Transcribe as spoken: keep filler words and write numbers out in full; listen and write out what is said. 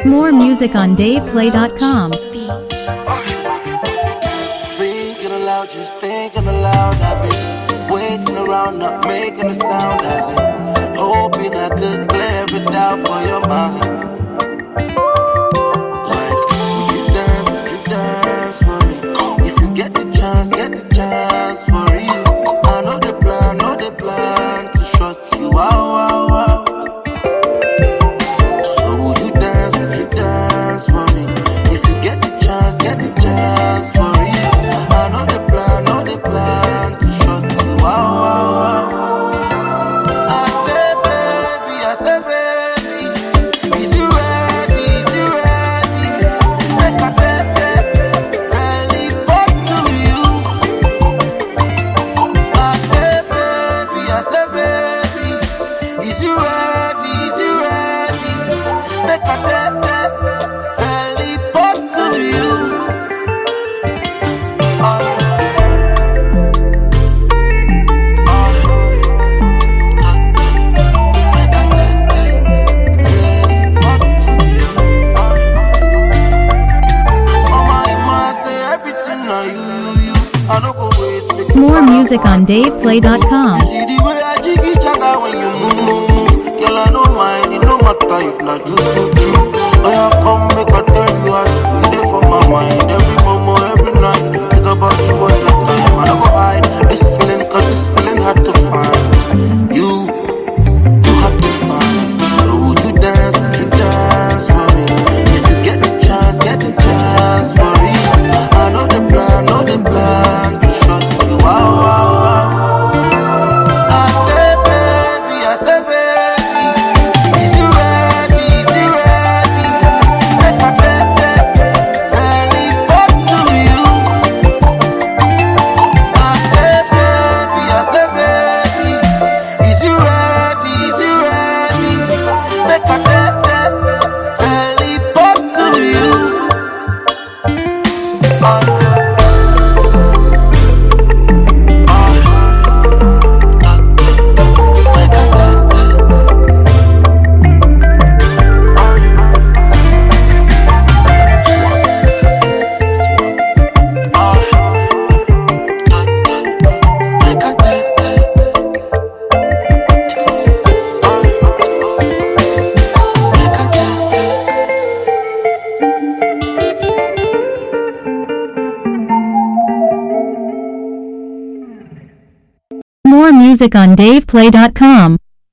More music on dave play dot com. Thinking aloud, just thinking aloud. I've been waiting around, not making a sound. As in, hoping I could clear it out for your mind. Like, would you dance, would you dance for me? If you get the chance, get the chance for real. I know the plan, know the plan to shut you out, out, out. So would you dance, would you dance for me? If you get the chance, get the chance for real. I know the plan, know the plan to shut you out, out, out. I say baby, I say baby, is you ready, is you ready? Make a tell, teleport to you. I say baby, I say baby, is you ready, is you ready? Make a tell, teleport to you. Oh. More music on dave play dot com. See the way I jig each other when you move, move, move. Girl, I don't mind, it no matter if not you, you, you. Oh, yeah, come make I tell you as you there for my mind. Every moment, every night, think about you all the time. I never hide this feeling, cause this feeling hard to find. You, you have to find. So would you dance, would you dance for me? If you get the chance, get the chance for real. I know the plan, know the plan to shut you out, out, out. I say baby, I say baby, is you ready, is you ready? Make a tell, teleport to you. I say baby, I say baby, is you ready, is you ready? Make a tell, teleport to you. Oh. More music on dave play dot com.